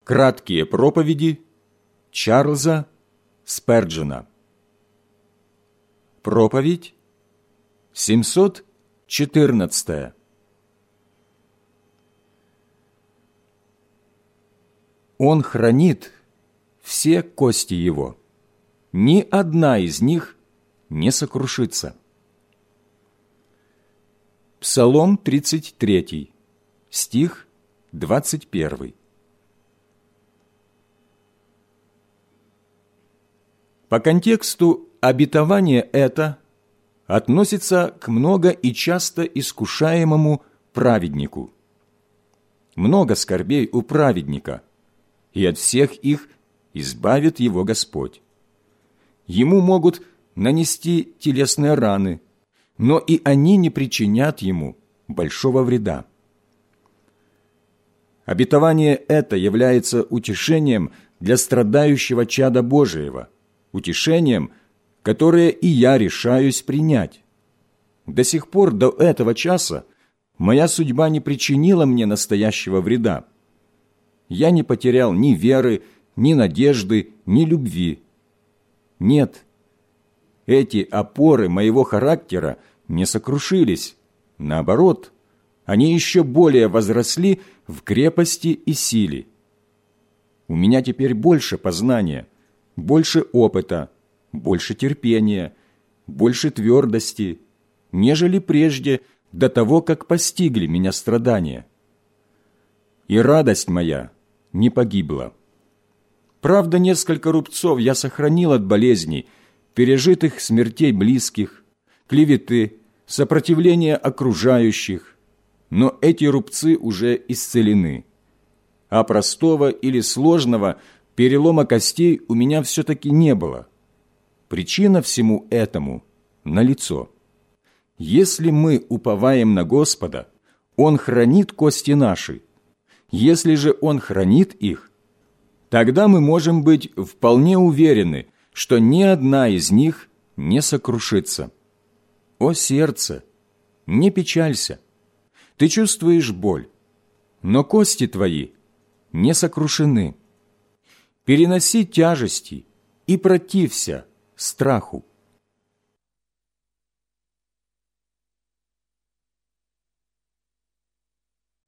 Краткие проповеди Чарльза Сперджена. Проповедь 714. Он хранит все кости его, ни одна из них не сокрушится. Псалом 33, стих 21. По контексту обетование это относится к много и часто искушаемому праведнику. Много скорбей у праведника, и от всех их избавит его Господь. Ему могут нанести телесные раны, но и они не причинят ему большого вреда. Обетование это является утешением для страдающего чада Божиего, утешением, которое и я решаюсь принять. До сих пор, до этого часа, моя судьба не причинила мне настоящего вреда. Я не потерял ни веры, ни надежды, ни любви. Нет, эти опоры моего характера не сокрушились. Наоборот, они еще более возросли в крепости и силе. У меня теперь больше познания, больше опыта, больше терпения, больше твердости, нежели прежде, до того, как постигли меня страдания. И радость моя не погибла. Правда, несколько рубцов я сохранил от болезней, пережитых смертей близких, клеветы, сопротивления окружающих, но эти рубцы уже исцелены. А простого или сложного перелома костей у меня все-таки не было. Причина всему этому налицо. Если мы уповаем на Господа, Он хранит кости наши. Если же Он хранит их, тогда мы можем быть вполне уверены, что ни одна из них не сокрушится. О сердце, не печалься. Ты чувствуешь боль, но кости твои не сокрушены. Переноси тяжести и протився страху.